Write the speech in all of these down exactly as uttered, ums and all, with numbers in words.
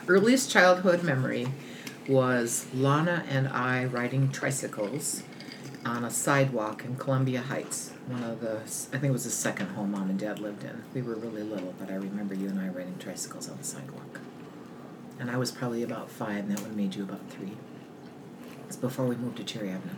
earliest childhood memory was Lana and I riding tricycles on a sidewalk in Columbia Heights. One of the, I think it was the second home Mom and Dad lived in. We were really little, but I remember you and I riding tricycles on the sidewalk. And I was probably about five, and that would have made you about three. It's before we moved to Cherry Avenue.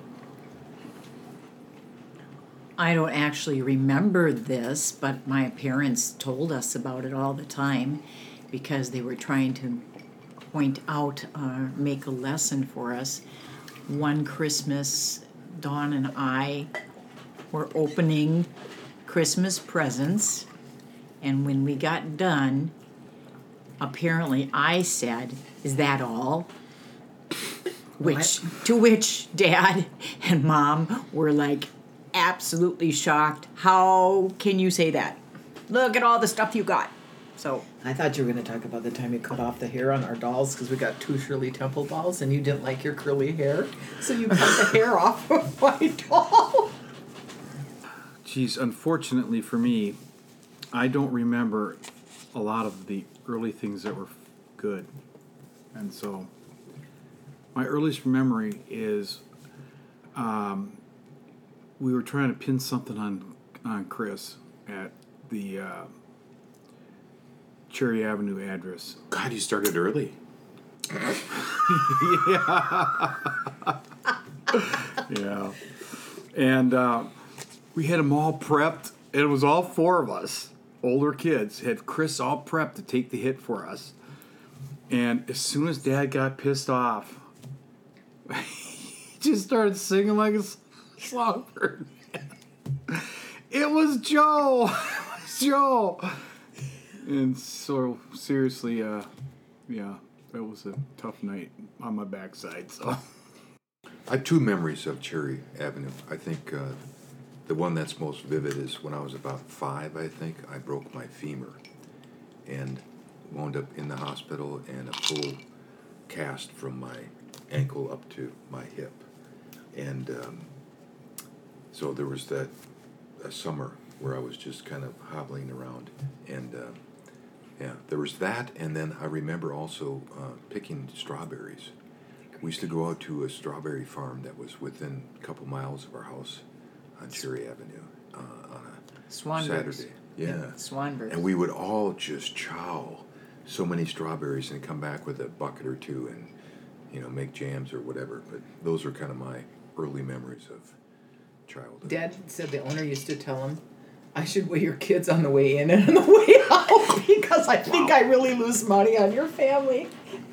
I don't actually remember this, but my parents told us about it all the time because they were trying to point out, uh, make a lesson for us. One Christmas, Dawn and I were opening Christmas presents, and when we got done, apparently I said, "Is that all?" Which, to which Dad and Mom were like absolutely shocked. How can you say that? Look at all the stuff you got. So I thought you were going to talk about the time you cut off the hair on our dolls because we got two Shirley Temple dolls and you didn't like your curly hair, so you cut the hair off of my doll. Geez, unfortunately for me, I don't remember a lot of the early things that were good. And so my earliest memory is um, we were trying to pin something on, on Chris at the uh, Cherry Avenue address. God, you started early. yeah. yeah. And uh, we had them all prepped. It was all four of us, older kids, had Chris all prepped to take the hit for us. And as soon as Dad got pissed off, he just started singing like a songbird. It was Joe. It was Joe. And so, seriously, uh, yeah, that was a tough night on my backside. So, I have two memories of Cherry Avenue. I think uh, the one that's most vivid is when I was about five, I think, I broke my femur and wound up in the hospital and a full cast from my ankle up to my hip. And um, so there was that a summer where I was just kind of hobbling around. And uh, yeah, there was that. And then I remember also uh, picking strawberries. We used to go out to a strawberry farm that was within a couple miles of our house on Cherry Avenue uh, on a Swanbergs. Saturday. Yeah. Yeah, Swanbergs. And we would all just chow so many strawberries and come back with a bucket or two and, you know, make jams or whatever. But those are kind of my early memories of childhood. Dad said the owner used to tell him, I should weigh your kids on the way in and on the way out because I think I really lose money on your family.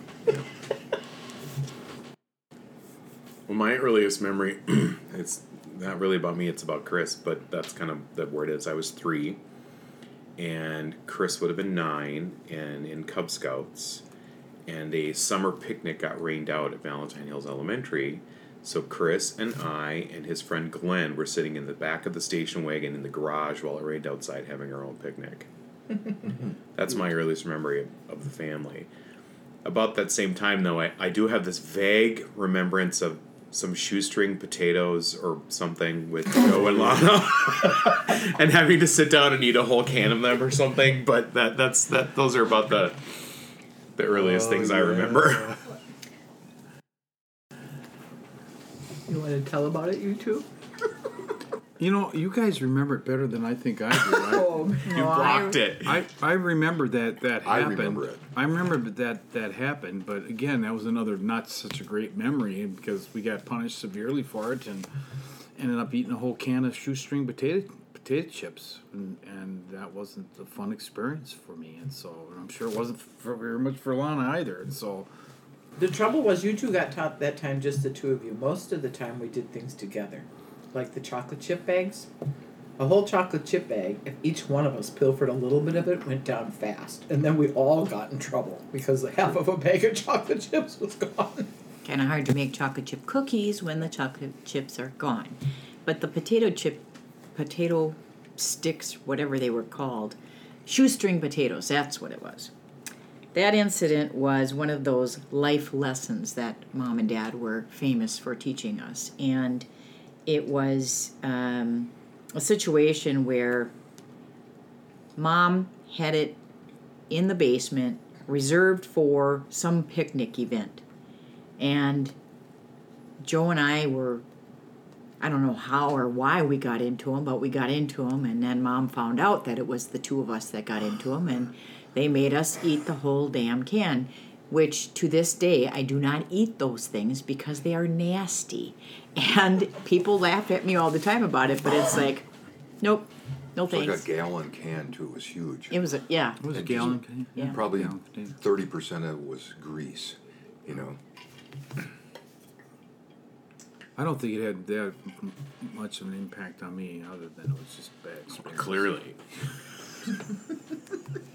Well, my earliest memory, it's not really about me, it's about Chris, but that's kind of the word is. I was three, and Chris would have been nine, and in Cub Scouts, and a summer picnic got rained out at Valentine Hills Elementary, so Chris and I and his friend Glenn were sitting in the back of the station wagon in the garage while it rained outside having our own picnic. That's my earliest memory of, of the family. About that same time, though, I, I do have this vague remembrance of some shoestring potatoes or something with Joe and Lana and having to sit down and eat a whole can of them or something, but that that's that those are about the the earliest oh, things yeah. I remember. You want to tell about it, you two? You know, you guys remember it better than I think I do. I, oh, you blocked I, it. I, I remember that that happened. I remember it. I remember that that happened, but again, that was another not such a great memory because we got punished severely for it and ended up eating a whole can of shoestring potato potato chips, and, and that wasn't a fun experience for me, and so I'm sure it wasn't for very much for Lana either, and so. The trouble was you two got taught that time, just the two of you. Most of the time we did things together. Like the chocolate chip bags. A whole chocolate chip bag, if each one of us pilfered a little bit of it, went down fast. And then we all got in trouble because half of a bag of chocolate chips was gone. Kind of hard to make chocolate chip cookies when the chocolate chips are gone. But the potato chip, potato sticks, whatever they were called, shoestring potatoes, that's what it was. That incident was one of those life lessons that Mom and Dad were famous for teaching us. And it was um, a situation where Mom had it in the basement reserved for some picnic event. And Joe and I were, I don't know how or why we got into them, but we got into them, and then Mom found out that it was the two of us that got into them, and they made us eat the whole damn can, which to this day I do not eat those things because they are nasty. And people laugh at me all the time about it, but it's like, nope, no It's like a thanks. gallon can too. It was huge. It was a, yeah. It was a And gallon. just- can- Yeah. Probably Gallon container. thirty percent of it was grease. You know. I don't think it had that much of an impact on me, other than it was just bad experience. Clearly.